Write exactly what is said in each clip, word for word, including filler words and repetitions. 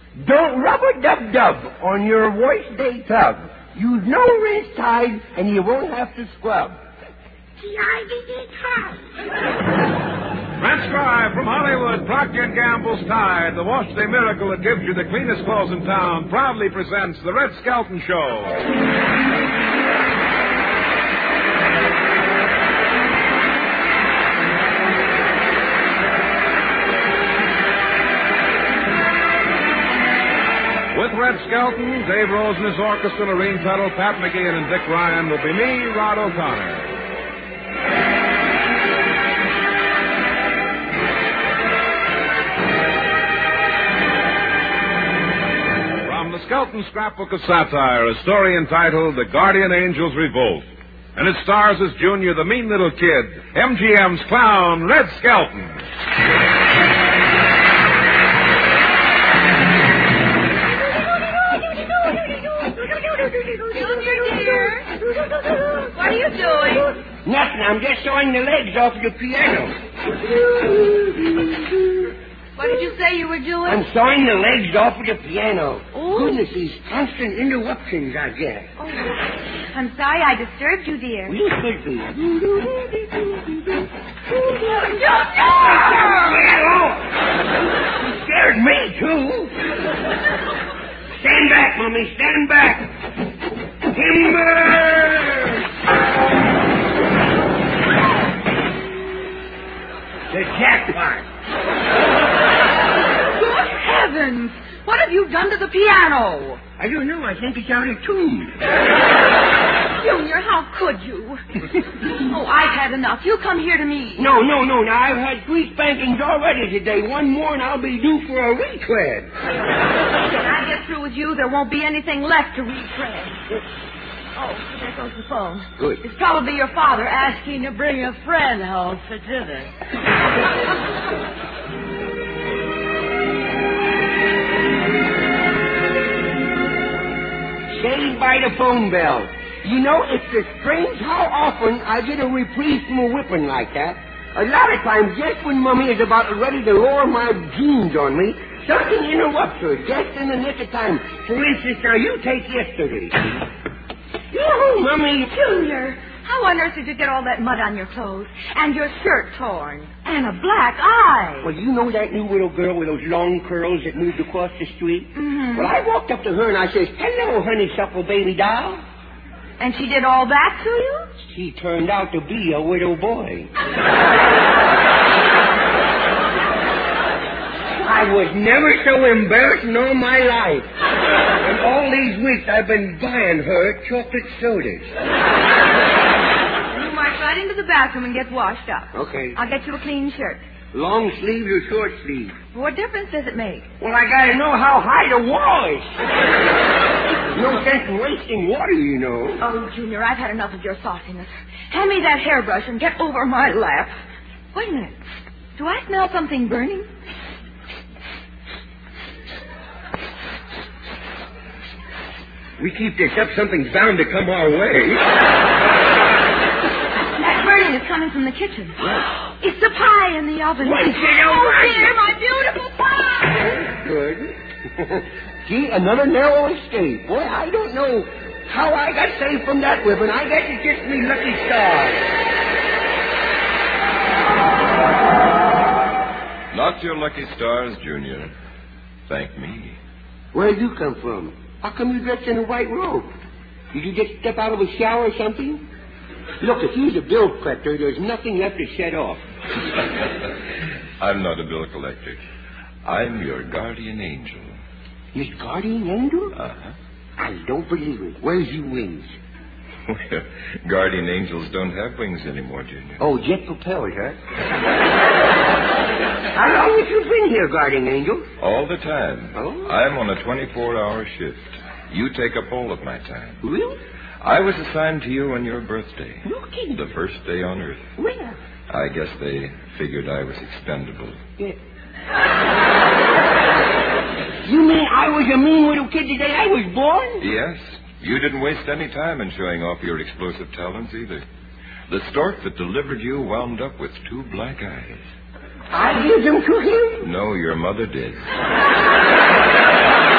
Don't rub-a-dub-dub on your wash day tub. Use no rinse Tide, and you won't have to scrub. Transcribed from Hollywood, Procter and Gamble's Tide, the wash day miracle that gives you the cleanest clothes in town, proudly presents The Red Skelton Show. With Red Skelton, Dave Rose and his orchestra, Lorene Tuttle, Pat McGeehan, and Dick Ryan will be me, Rod O'Connor. From the Skelton Scrapbook of Satire, a story entitled The Guardian Angel's Revolt. And it stars as Junior, the mean little kid, M G M's clown, Red Skelton. What are you doing? Nothing. I'm just sawing the legs off the piano. What did you say you were doing? I'm sawing the legs off of the piano. Oh. Goodness, these constant interruptions I get. Oh, I'm sorry I disturbed you, dear. You should be. You scared me, too. Stand back, Mummy. Stand back. Timber! The jackpot. Good heavens! What have you done to the piano? I don't know. I think it's out of tune. Junior, how could you? Oh, I've had enough. You come here to me. No, no, no. Now, I've had three spankings already today. One more and I'll be due for a retread. When I get through with you, there won't be anything left to retread. Oh, there goes the phone. Good. It's probably your father asking to bring a friend home for dinner. Saved by the phone bell. You know, it's strange how often I get a reprieve from a whipping like that. A lot of times, just when Mummy is about ready to lower my jeans on me, something interrupts her just in the nick of time. For instance, now you take yesterday. Yoo-hoo, Mummy. Junior, how on earth did you get all that mud on your clothes? And your shirt torn? And a black eye? Well, you know that new little girl with those long curls that moved across the street? Mm-hmm. Well, I walked up to her and I says, "Hello, honeysuckle baby doll." And she did all that to you? She turned out to be a widow boy. I was never so embarrassed in all my life. And all these weeks I've been buying her chocolate sodas. You march right into the bathroom and get washed up. Okay. I'll get you a clean shirt. Long sleeve or short sleeve? What difference does it make? Well, I gotta know how high the wall is. There's no sense in wasting water, you know. Oh, Junior, I've had enough of your sauciness. Hand me that hairbrush and get over my lap. Wait a minute. Do I smell something burning? We keep this up, something's bound to come our way. That burning is coming from the kitchen. What? It's the pie in the oven. What? Oh, dear, my beautiful pie! Good. Gee, another narrow escape. Boy, I don't know how I got saved from that ribbon. I guess it's just me lucky star. Not your lucky stars, Junior. Thank me. Where'd you come from? How come you dressed in a white robe? Did you just step out of a shower or something? Look, if you's a bill collector, there's nothing left to set off. I'm not a bill collector. I'm your guardian angel. His guardian angel? Uh-huh. I don't believe it. Where's your wings? Well, guardian angels don't have wings anymore, Junior. Oh, jet propellers, huh? How long have you been here, guardian angel? All the time. Oh? I'm on a twenty-four hour shift. You take up all of my time. Really? I was assigned to you on your birthday. No kidding. The first day on Earth. Where? I guess they figured I was expendable. Yeah. You mean I was a mean little kid the day I was born? Yes. You didn't waste any time in showing off your explosive talents either. The stork that delivered you wound up with two black eyes. I gave them to him? No, your mother did.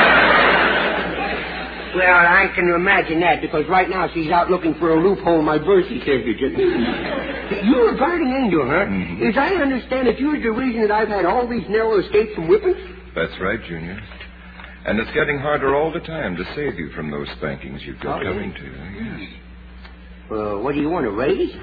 Well, I can imagine that, because right now she's out looking for a loophole in my birth certificate. You're a guardian angel, huh? Mm-hmm. As I understand it, you're the reason that I've had all these narrow escapes from whippings? That's right, Junior. And it's getting harder all the time to save you from those spankings you've got Oh, yeah? coming to you. Yes. Well, what do you want, a raise?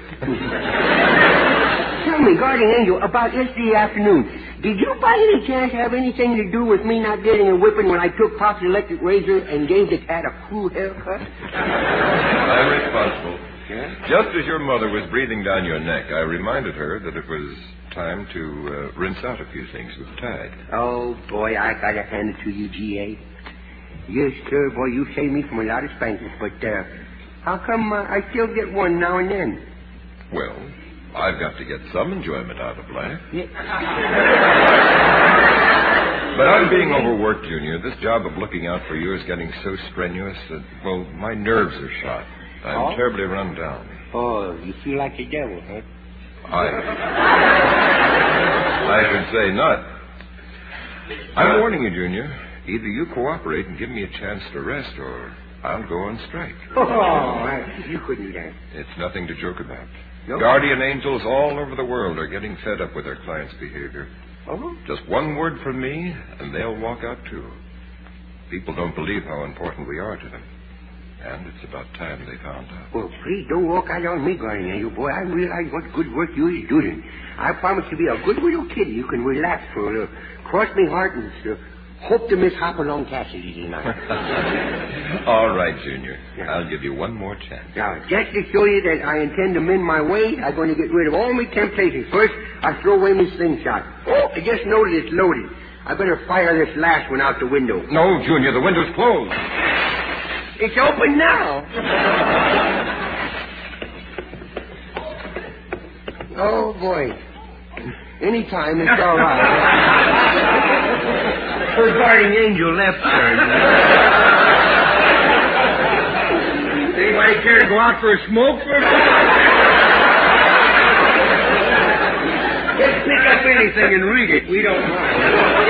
Tell me, guardian angel, about yesterday afternoon, did you by any chance have anything to do with me not getting a whipping when I took Pop's electric razor and gave the cat a cool haircut? I'm responsible. Yeah? Just as your mother was breathing down your neck, I reminded her that it was time to uh, rinse out a few things with Tide. Oh, boy, I gotta hand it to you, G A. Yes, sir, boy, you saved me from a lot of spankings, but, uh, how come uh, I still get one now and then? Well, I've got to get some enjoyment out of life. Yeah. But I'm being overworked, Junior. This job of looking out for you is getting so strenuous that, well, my nerves are shot. I'm Oh? terribly run down. Oh, you feel like the devil, huh? I... I should say not. I'm warning you, Junior. Either you cooperate and give me a chance to rest, or I'll go on strike. Oh, I, you couldn't do that. It's nothing to joke about. No? Guardian angels all over the world are getting fed up with their clients' behavior. Oh? Just one word from me, and they'll walk out, too. People don't believe how important we are to them. And it's about time they found out. Well, please don't walk out on me, guardian angel, boy. I realize what good work you is doing. I promise to be a good little kitty. You can relax for a little. Cross me heart and uh, hope to miss Hopalong Cassidy tonight. All right, Junior. Yeah. I'll give you one more chance. Now, just to show you that I intend to mend my ways, I'm going to get rid of all my temptations. First, I throw away my slingshot. Oh, I just noticed it's loaded. I better fire this last one out the window. No, Junior, the window's closed. It's open now. Oh, boy. Anytime, it's all right. Her guardian angel left her. Anybody care to go out for a smoke for a Just pick up anything and read it. We don't mind.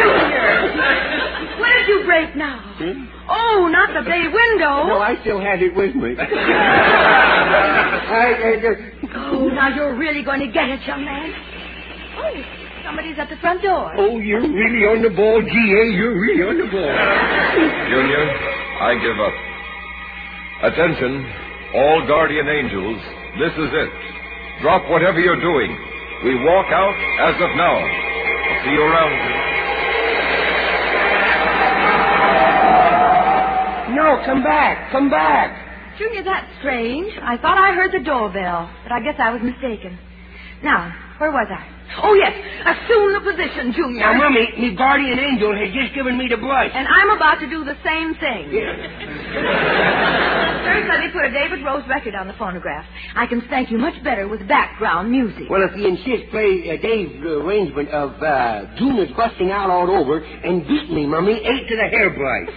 What did you break now? Hmm? Oh, not the bay window. No, I still have it with me. I, I just... Oh, now you're really going to get it, young man. Oh, somebody's at the front door. Oh, you're really on the ball, G A. You're really on the ball. Junior, I give up. Attention, all guardian angels, this is it. Drop whatever you're doing. We walk out as of now. I'll see you around. No, come back. Come back. Junior, that's strange. I thought I heard the doorbell, but I guess I was mistaken. Now, where was I? Oh, yes. Assume the position, Junior. Now, Mummy, me guardian angel has just given me the blush. And I'm about to do the same thing. Yeah. First, let me put a David Rose record on the phonograph. I can spank you much better with background music. Well, if you insist, play uh, Dave's arrangement of uh, Junior's busting out all over and beat me, Mummy, eight to the hairbrush.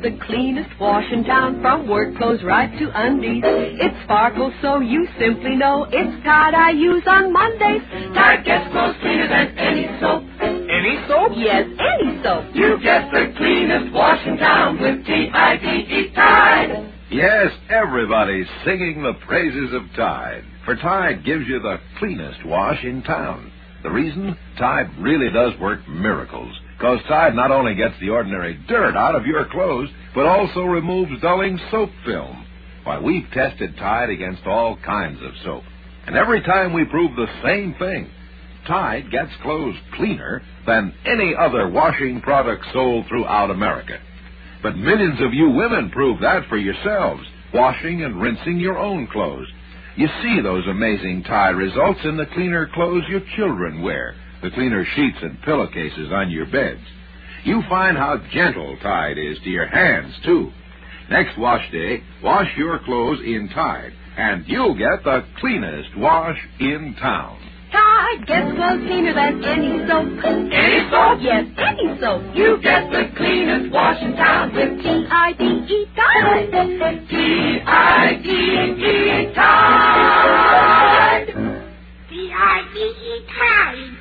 the cleanest wash in town, from work clothes right to undies. It sparkles so you simply know it's Tide I use on Mondays. Tide gets clothes cleaner than any soap. Any soap? Yes, any soap. You get the cleanest wash in town with T I D E, Tide. Yes, everybody's singing the praises of Tide. For Tide gives you the cleanest wash in town. The reason? Tide really does work miracles. Because Tide not only gets the ordinary dirt out of your clothes, but also removes dulling soap film. Why, we've tested Tide against all kinds of soap. And every time we prove the same thing. Tide gets clothes cleaner than any other washing product sold throughout America. But millions of you women prove that for yourselves, washing and rinsing your own clothes. You see those amazing Tide results in the cleaner clothes your children wear, the cleaner sheets and pillowcases on your beds. You find how gentle Tide is to your hands, too. Next wash day, wash your clothes in Tide, and you'll get the cleanest wash in town. Tide gets clothes cleaner than any soap. Any soap? Yes, any soap. You get the cleanest wash in town with T I D E, Tide. T I D E, Tide. T I D E, Tide.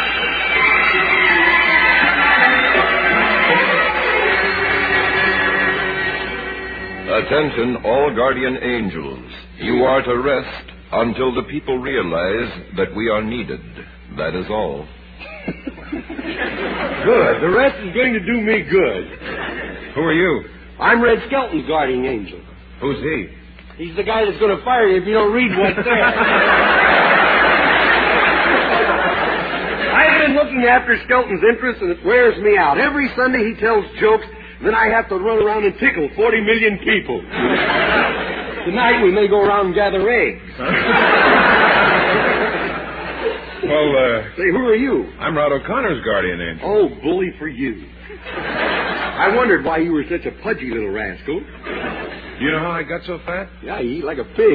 Attention, all guardian angels. You are to rest until the people realize that we are needed. That is all. Good. The rest is going to do me good. Who are you? I'm Red Skelton's guardian angel. Who's he? He's the guy that's going to fire you if you don't read what's there. I've been looking after Skelton's interests, and it wears me out. Every Sunday he tells jokes, and then I have to run around and tickle forty million people. Tonight we may go around and gather eggs. Well, uh... Say, who are you? I'm Rod O'Connor's guardian angel. Oh, bully for you. I wondered why you were such a pudgy little rascal. You know how I got so fat? Yeah, you eat like a pig.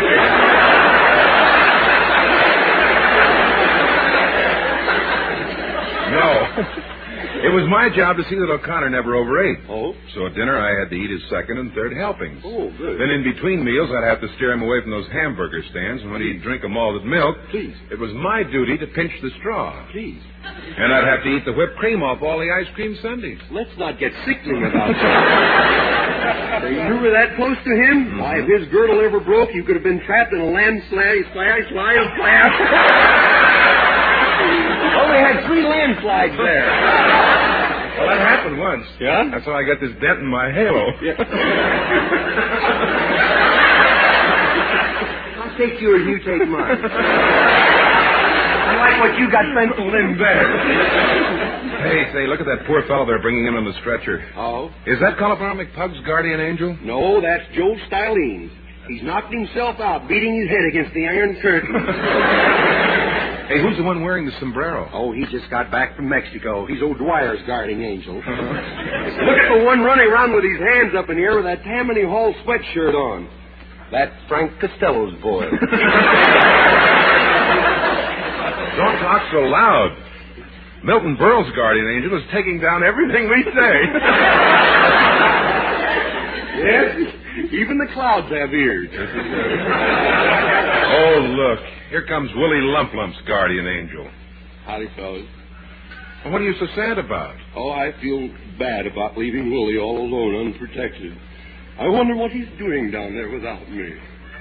No. It was my job to see that O'Connor never overate. Oh? So at dinner, I had to eat his second and third helpings. Oh, good. Then in between meals, I'd have to steer him away from those hamburger stands, and when he'd drink a malted milk, Please. It was my duty to pinch the straw. Please. And I'd have to eat the whipped cream off all the ice cream sundaes. Let's not get sickening about that. You were that close to him? Mm-hmm. Why, if his girdle ever broke, you could have been trapped in a landslide, slide, slide, slide. Only had three landslides there. Well, that happened once. Yeah? That's how I got this dent in my halo. Yeah. I'll take yours, you take mine. I like what you got penciled in there. Hey, say, look at that poor fellow they're bringing in on the stretcher. Oh? Is that Cauliflower McPug's guardian angel? No, that's Joe Stylene. He's knocked himself out, beating his head against the iron curtain. Hey, who's the one wearing the sombrero? Oh, he just got back from Mexico. He's O'Dwyer's guarding angel. Look at the one running around with his hands up in the air with that Tammany Hall sweatshirt on. That's Frank Costello's boy. Don't talk so loud. Milton Berle's guardian angel is taking down everything we say. Yes, even the clouds have ears. Oh, look. Here comes Willie Lump Lump's guardian angel. Howdy, fellas. Well, what are you so sad about? Oh, I feel bad about leaving Willie all alone, unprotected. I wonder what he's doing down there without me.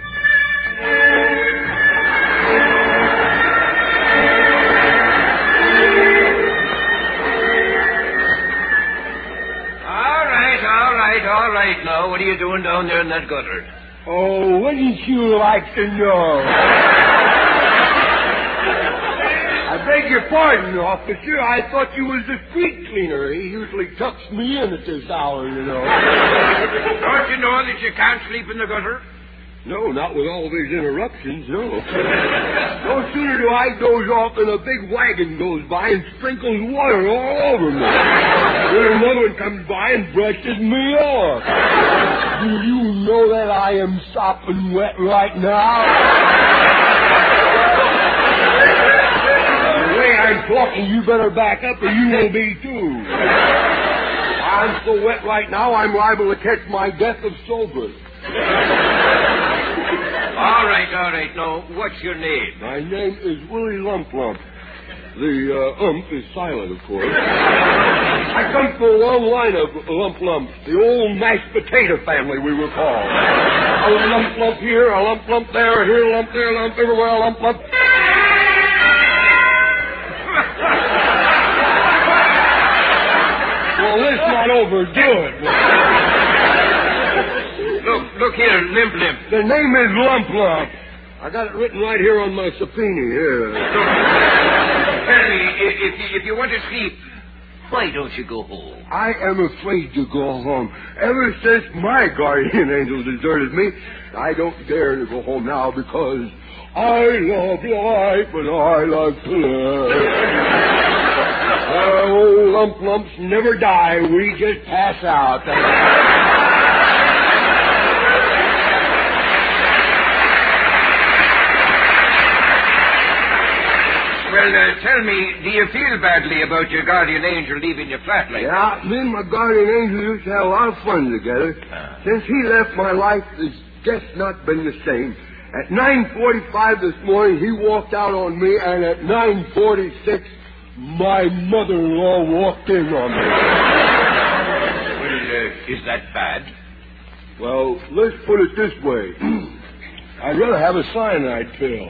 All right, all right, all right now. What are you doing down there in that gutter? Oh, wouldn't you like to know? I beg your pardon, officer. I thought you was the street cleaner. He usually tucks me in at this hour, you know. Don't you know that you can't sleep in the gutter? No, not with all these interruptions, no. No sooner do I doze off than a big wagon goes by and sprinkles water all over me. Then another one comes by and brushes me off. Do you know that I am sopping wet right now? The way I'm talking, you better back up or you will be too. I'm so wet right now, I'm liable to catch my death of sober. All right, all right. Now, what's your name? My name is Willie Lump Lump. The uh, ump is silent, of course. I come from a long line of lump lumps. The old mashed potato family, we were called. A lump lump here, a lump lump there, here, a lump there, a lump everywhere, a lump lump. Well, let's not overdo it. Look, look here, Limp Limp. The name is Lump Lump. I got it written right here on my subpoena here. Tell me, if, if, you, if you want to sleep, why don't you go home? I am afraid to go home. Ever since my guardian angel deserted me, I don't dare to go home now because I love life and I love to live. Uh, old lump lumps never die. We just pass out. Well, uh, tell me, do you feel badly about your guardian angel leaving your flat like Yeah, that? me and my guardian angel used to have a lot of fun together. Ah. Since he left, my life has just not been the same. At nine forty-five this morning, he walked out on me, and at nine forty-six, my mother-in-law walked in on me. Well, uh, is that bad? Well, let's put it this way. I'd rather have a cyanide pill.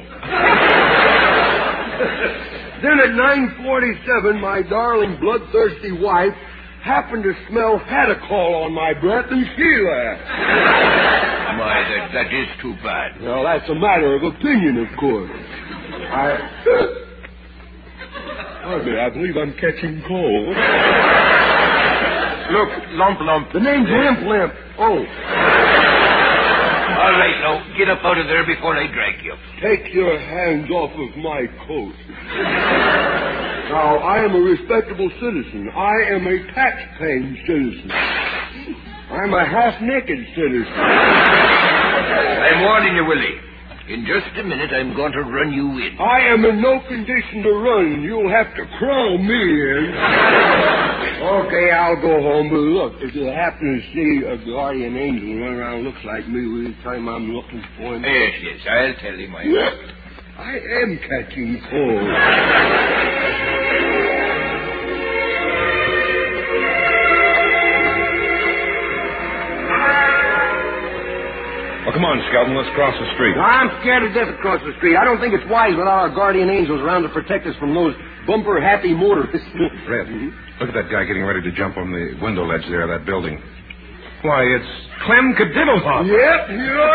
Then at nine forty-seven, my darling bloodthirsty wife happened to smell Hadacol on my breath, and she laughed. My, that, that is too bad. Well, that's a matter of opinion, of course. I... I believe I'm catching cold. Look, Lump Lump. The name's Limp Limp. Oh. All right, now, get up out of there before I drag you. Take your hands off of my coat. Now, I am a respectable citizen. I am a tax-paying citizen. I'm a half-naked citizen. I'm warning you, Willie. In just a minute, I'm going to run you in. I am in no condition to run. You'll have to crawl me in. Okay, I'll go home. But look, if you happen to see a guardian angel run around looks like me, will you tell him I'm looking for him? Yes, yes, I'll tell him I am. I am catching cold. Well, come on, Skelton. Let's cross the street. I'm scared to death across the street. I don't think it's wise without our guardian angels around to protect us from those bumper-happy motorists. Red, look at that guy getting ready to jump on the window ledge there of that building. Why, it's Clem Cadiddlehop. Yep, here I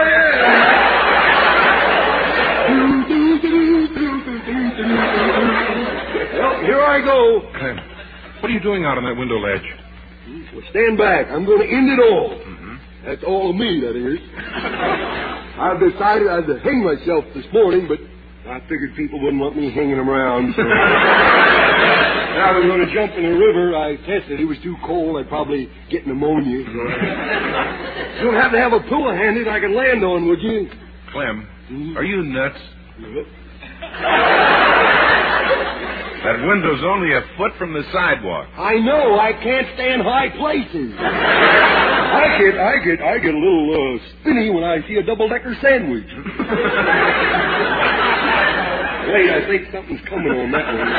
am. Well, here I go. Clem, what are you doing out on that window ledge? Well, stand back. I'm going to end it all. Mm-hmm. That's all of me, that is. I've decided I'd hang myself this morning, but I figured people wouldn't want me hanging around. So I was going to jump in the river. I tested. It was too cold. I'd probably get pneumonia. So you don't have to have a pillow handy I can land on, would you? Clem, mm-hmm. Are you nuts? Yep. That window's only a foot from the sidewalk. I know. I can't stand high places. I get, I get, I get a little uh, spinny when I see a double-decker sandwich. Wait, I think something's coming on that one.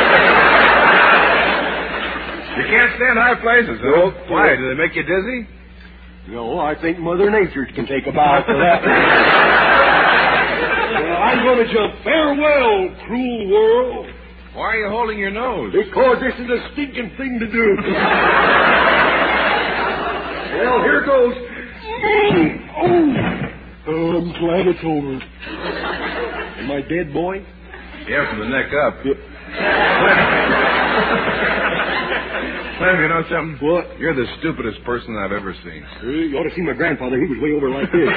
You can't stand high places, huh? Nope. Why? Do they make you dizzy? No, I think Mother Nature can take a bow for that. Well, I'm going to jump. Farewell, cruel world. Why are you holding your nose? Because this is a stinking thing to do. Well, here goes. Oh, oh, I'm glad it's over. Am I dead, boy? Yeah, from the neck up. Yep. Clem, you know something? What? You're the stupidest person I've ever seen. Uh, you ought to see my grandfather. He was way over like this.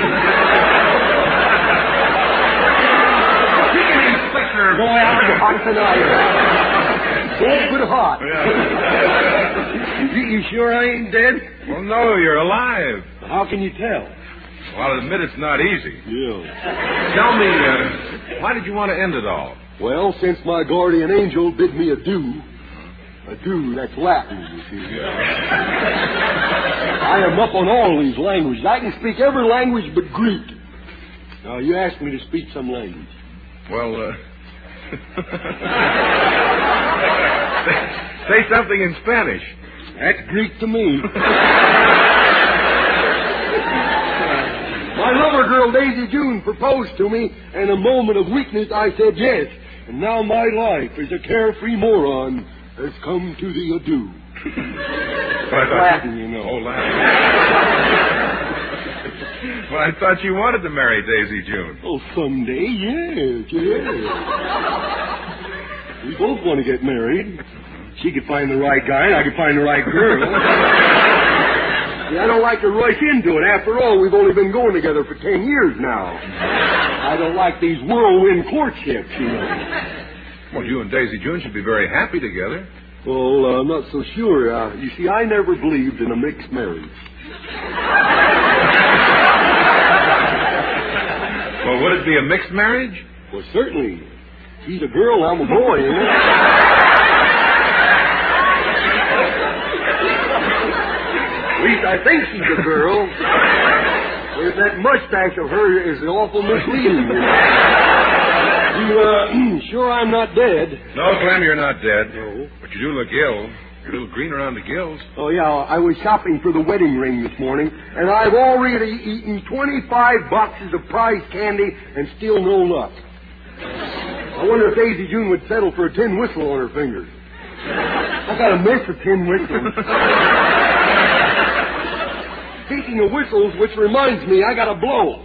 Boy, I'm hot tonight. Boy, good hot. Yeah. you, you sure I ain't dead? Well, no, you're alive. How can you tell? Well, I'll admit it's not easy. Yeah. Tell me, uh, why did you want to end it all? Well, since my guardian angel bid me adieu, Adieu, that's Latin, you see. I am up on all these languages. I can speak every language but Greek. Now, you asked me to speak some language. Well, uh... say something in Spanish. That's Greek to me. My lover girl, Daisy June, proposed to me, and in a moment of weakness, I said yes. And now my life as a carefree moron has come to the adieu. But Latin, you know. Oh, Latin. Well, I thought you wanted to marry Daisy June. Oh, someday, yes, yes. We both want to get married. She could find the right guy, and I could find the right girl. See, I don't like to rush into it. After all, we've only been going together for ten years now. I don't like these whirlwind courtships, you know. Well, you and Daisy June should be very happy together. Well, uh, I'm not so sure. Uh, you see, I never believed in a mixed marriage. Well, would it be a mixed marriage? Well, certainly. She's a girl, I'm a boy, you know. At least I think she's a girl. There's that mustache of hers is awful misleading, you know. You, uh, sure I'm not dead. No, Clem, you're not dead. No. But you do look ill. You're a little green around the gills. Oh, yeah, I was shopping for the wedding ring this morning, and I've already eaten twenty-five boxes of prize candy and still no luck. I wonder if Daisy June would settle for a tin whistle on her finger. I got a mess of tin whistles. Speaking of whistles, which reminds me, I got a blow.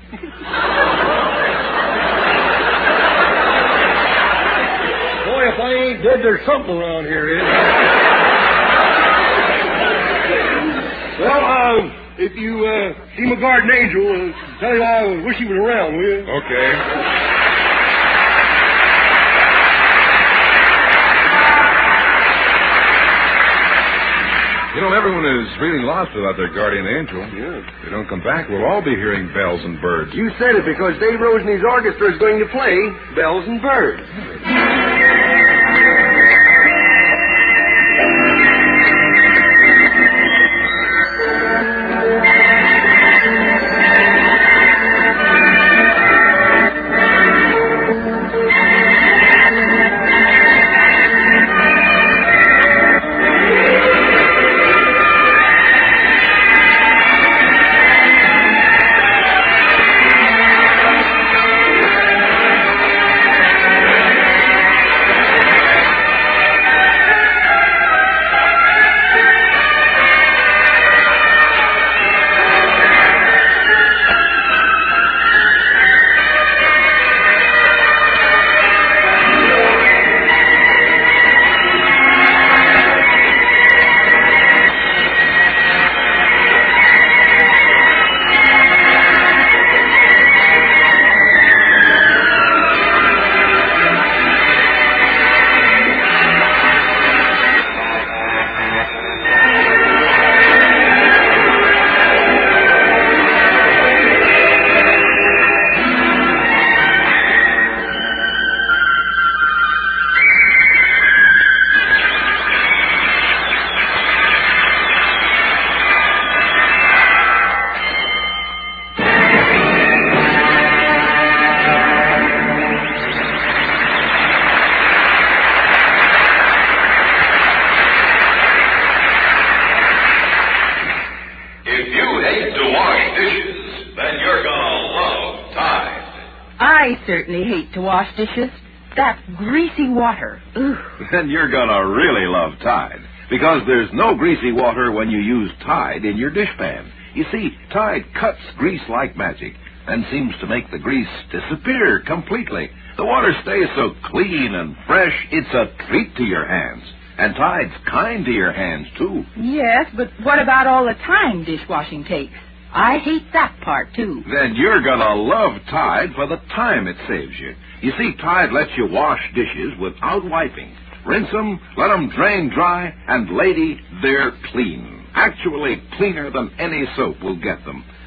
Boy, if I ain't dead, there's something around here, is Well, um, if you uh, see my garden angel, uh, tell him I wish he was around, will you? Okay. You know, everyone is really lost without their guardian angel. Yeah. If they don't come back, we'll all be hearing bells and birds. You said it because Dave Rose and his orchestra is going to play Bells and Birds. I certainly hate to wash dishes. That greasy water. Ugh. Then you're gonna really love Tide, because there's no greasy water when you use Tide in your dishpan. You see, Tide cuts grease like magic and seems to make the grease disappear completely. The water stays so clean and fresh, it's a treat to your hands. And Tide's kind to your hands, too. Yes, but what about all the time dishwashing takes? I hate that part, too. Then you're gonna love Tide for the time it saves you. You see, Tide lets you wash dishes without wiping. Rinse them, let them drain dry, and, lady, they're clean. Actually cleaner than any soap will get them.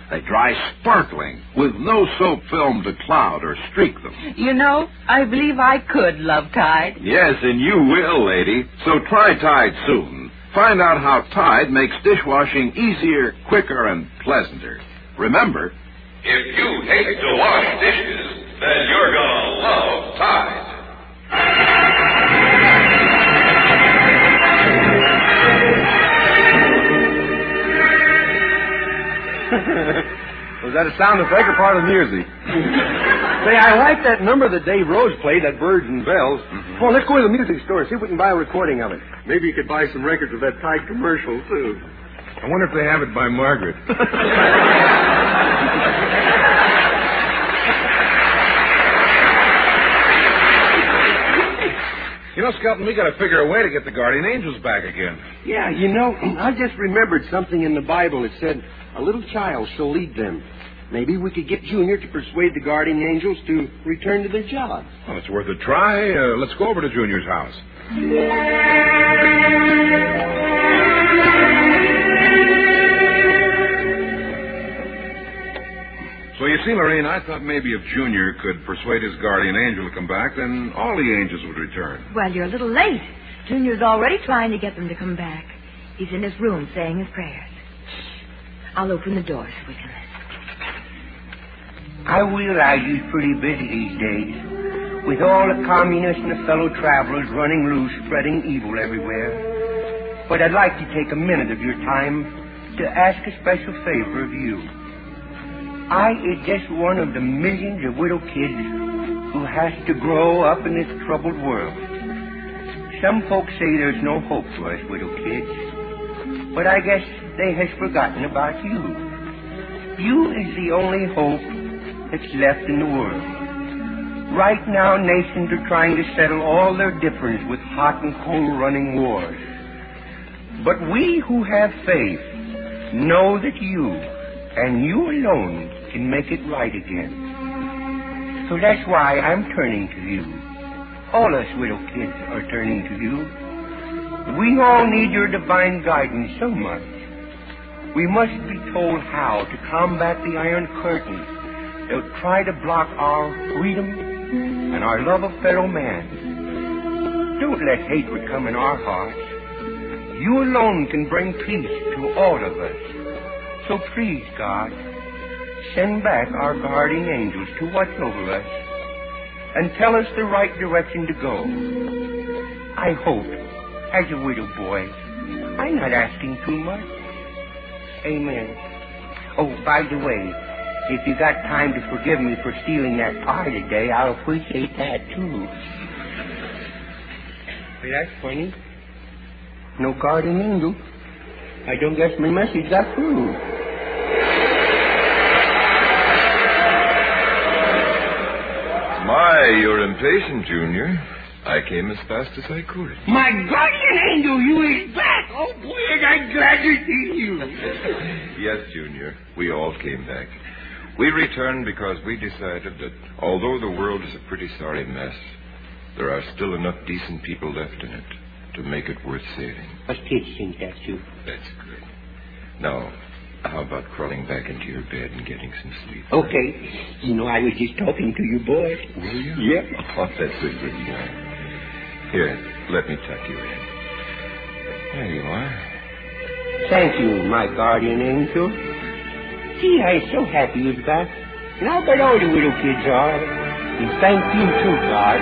They dry sparkling, with no soap film to cloud or streak them. You know, I believe I could love Tide. Yes, and you will, lady. So try Tide soon. Find out how Tide makes dishwashing easier, quicker, and pleasanter. Remember, if you hate to wash dishes, then you're gonna love Tide. Was that a sound effect or part of the music? Say, I like that number that Dave Rose played, that Birds and Bells. Mm-hmm. Well, let's go to the music store, see if we can buy a recording of it. Maybe you could buy some records of that Tide commercial, too. I wonder if they have it by Margaret. You know, Skelton, we got to figure a way to get the Guardian Angels back again. Yeah, you know, I just remembered something in the Bible. It said, a little child shall lead them. Maybe we could get Junior to persuade the Guardian Angels to return to their jobs. Well, it's worth a try. Uh, let's go over to Junior's house. So you see, Lorraine, I thought maybe if Junior could persuade his guardian angel to come back, then all the angels would return. Well, you're a little late. Junior's already trying to get them to come back. He's in his room saying his prayers. I'll open the door so we can... I realize he's pretty busy these days, with all the communists and the fellow travelers running loose, spreading evil everywhere. But I'd like to take a minute of your time to ask a special favor of you. I is just one of the millions of widow kids who has to grow up in this troubled world. Some folks say there's no hope for us widow kids, but I guess they has forgotten about you. You is the only hope that's left in the world. Right now, nations are trying to settle all their difference with hot and cold running wars. But we who have faith know that you, and you alone, can make it right again. So that's why I'm turning to you. All us widow kids are turning to you. We all need your divine guidance so much. We must be told how to combat the Iron Curtain. They'll try to block our freedom and our love of fellow man. Don't let hatred come in our hearts. You alone can bring peace to all of us. So please, God, send back our guardian angels to watch over us and tell us the right direction to go. I hope, as a widow boy, I'm not asking too much. Amen. Oh, by the way, if you got time to forgive me for stealing that pie today, I'll appreciate that, too. Hey, that's funny. No guardian angel. I don't guess my message got through. My, you're impatient, Junior. I came as fast as I could. My guardian angel, you is back. Oh, boy, I'm glad to see you. Yes, Junior. We all came back. We returned because we decided that although the world is a pretty sorry mess, there are still enough decent people left in it to make it worth saving. Us kids think that, too. That's good. Now, how about crawling back into your bed and getting some sleep? Okay. You know, I was just talking to you, boy. Were you? Yep. Oh, that's a good guy. Here, let me tuck you in. There you are. Thank you, my guardian angel. Gee, I'm so happy you're back. And I bet all the little kids are. And thank you, too, God.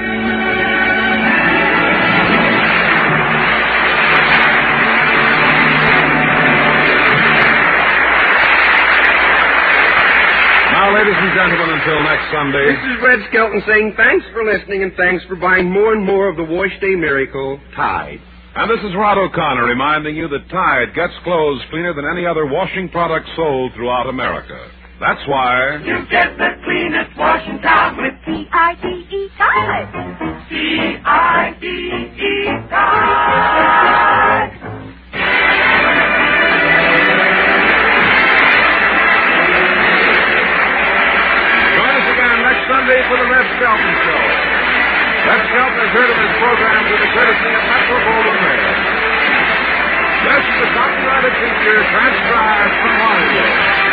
Now, ladies and gentlemen, until next Sunday. This is Red Skelton saying thanks for listening and thanks for buying more and more of the Wash Day Miracle, Tide. And this is Rod O'Connor reminding you that Tide gets clothes cleaner than any other washing product sold throughout America. That's why... You get the cleanest washing towel with T I D E Tide. T I D E Tide. Join us again next Sunday for the Red Skelton Show. Red Skelton has heard of his program with the courtesy of Metro Goldwyn Mayer. This is a copyrighted feature transcribed from Hollywood.